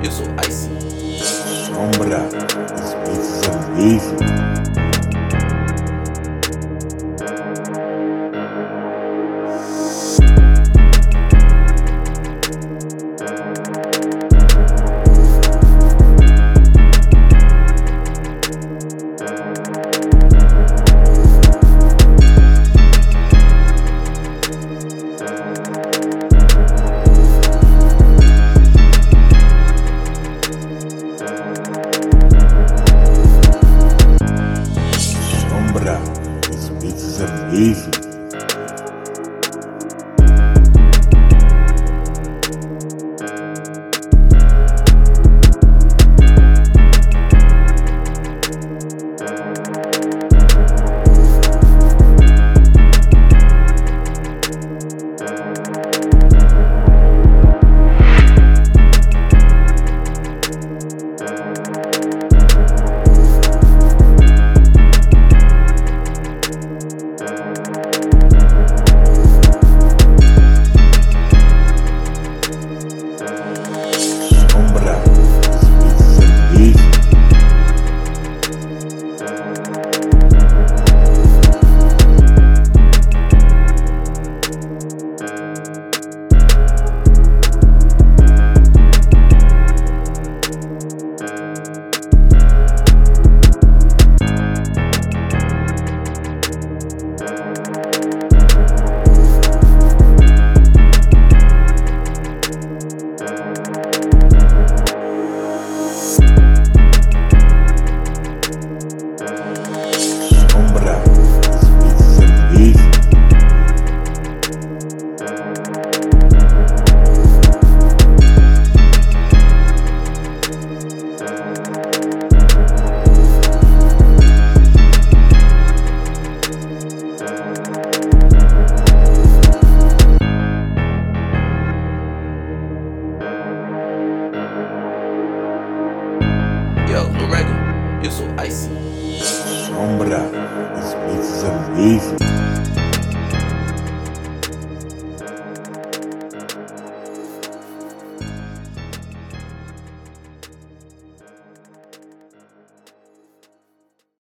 eu sou Icy. Sombra, this beat is amazing. Sombra, this beat is amazing. Sombra, this beat is amazing. Sombra, this beat is amazing. Yo, Lorego, eu sou Icy. Sombra, this beat is amazing.